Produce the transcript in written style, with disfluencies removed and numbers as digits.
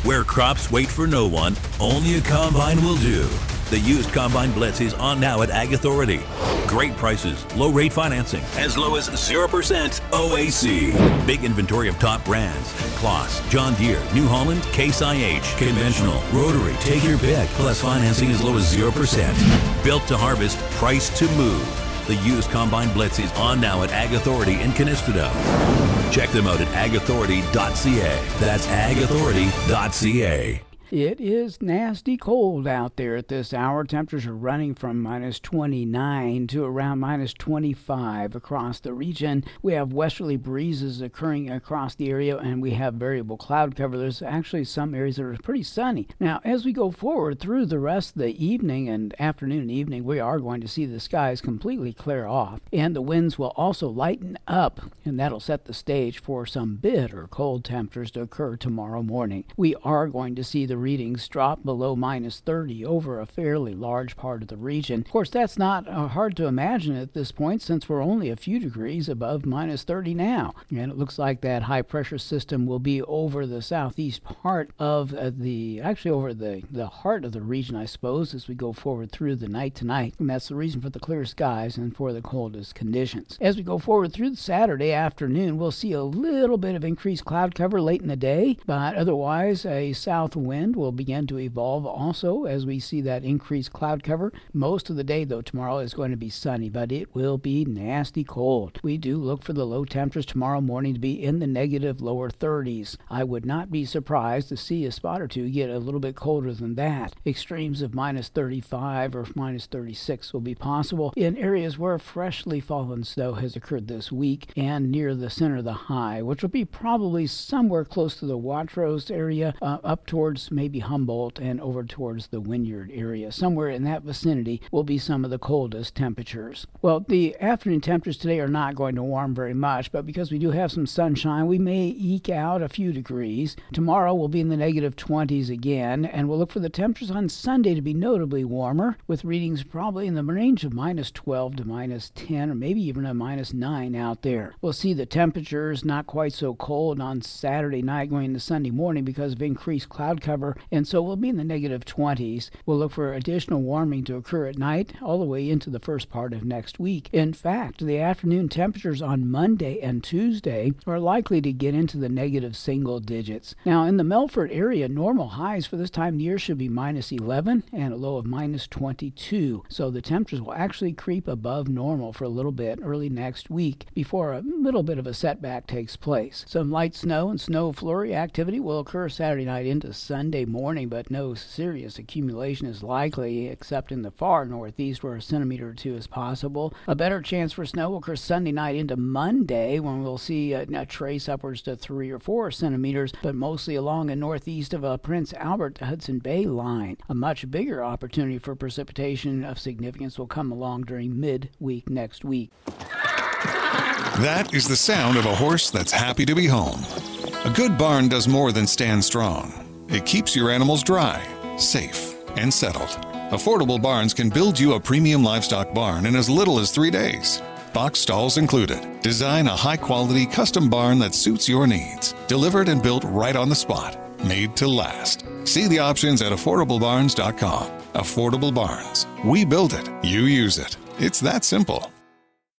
Where crops wait for no one, only a combine will do. The used Combine Blitz is on now at Ag Authority. Great prices, low rate financing, as low as 0% OAC. Big inventory of top brands: Kloss, John Deere, New Holland, Case IH, conventional, rotary, take your pick, plus financing as low as 0%. Built to harvest, priced to move. The used Combine Blitz is on now at Ag Authority in Canistodo. Check them out at agauthority.ca. That's agauthority.ca. It is nasty cold out there at this hour. Temperatures are running from minus 29 to around minus 25 across the region. We have westerly breezes occurring across the area, and we have variable cloud cover. There's actually some areas that are pretty sunny. Now, as we go forward through the rest of the evening and afternoon and evening, we are going to see the skies completely clear off, and the winds will also lighten up, and that'll set the stage for some bitter cold temperatures to occur tomorrow morning. We are going to see the readings drop below minus 30 over a fairly large part of the region. Of course, that's not hard to imagine at this point, since we're only a few degrees above minus 30 now. And it looks like that high pressure system will be over the southeast part of over the heart of the region, I suppose, as we go forward through the night tonight. And that's the reason for the clear skies and for the coldest conditions. As we go forward through the Saturday afternoon, we'll see a little bit of increased cloud cover late in the day, but otherwise a south wind will begin to evolve also as we see that increased cloud cover. Most of the day, though, tomorrow is going to be sunny, but it will be nasty cold. We do look for the low temperatures tomorrow morning to be in the negative lower 30s. I would not be surprised to see a spot or two get a little bit colder than that. Extremes of minus 35 or minus 36 will be possible in areas where freshly fallen snow has occurred this week and near the center of the high, which will be probably somewhere close to the Watros area, up towards maybe Humboldt and over towards the Wynyard area. Somewhere in that vicinity will be some of the coldest temperatures. Well, the afternoon temperatures today are not going to warm very much, but because we do have some sunshine, we may eke out a few degrees. Tomorrow we'll be in the negative 20s again, and we'll look for the temperatures on Sunday to be notably warmer, with readings probably in the range of minus 12 to minus 10, or maybe even a minus 9 out there. We'll see the temperatures not quite so cold on Saturday night going into Sunday morning because of increased cloud cover, and so we'll be in the negative 20s. We'll look for additional warming to occur at night all the way into the first part of next week. In fact, the afternoon temperatures on Monday and Tuesday are likely to get into the negative single digits. Now, in the Melfort area, normal highs for this time of year should be minus 11 and a low of minus 22. So the temperatures will actually creep above normal for a little bit early next week before a little bit of a setback takes place. Some light snow and snow flurry activity will occur Saturday night into Sunday morning, but no serious accumulation is likely except in the far northeast where a centimeter or two is possible. A better chance for snow will occur Sunday night into Monday when we'll see a trace upwards to 3 or 4 centimeters, but mostly along and northeast of Prince Albert to Hudson Bay line. A much bigger opportunity for precipitation of significance will come along during mid-week next week. That is the sound of a horse that's happy to be home. A good barn does more than stand strong. It keeps your animals dry, safe, and settled. Affordable Barns can build you a premium livestock barn in as little as 3 days. Box stalls included. Design a high-quality custom barn that suits your needs. Delivered and built right on the spot. Made to last. See the options at affordablebarns.com. Affordable Barns. We build it. You use it. It's that simple.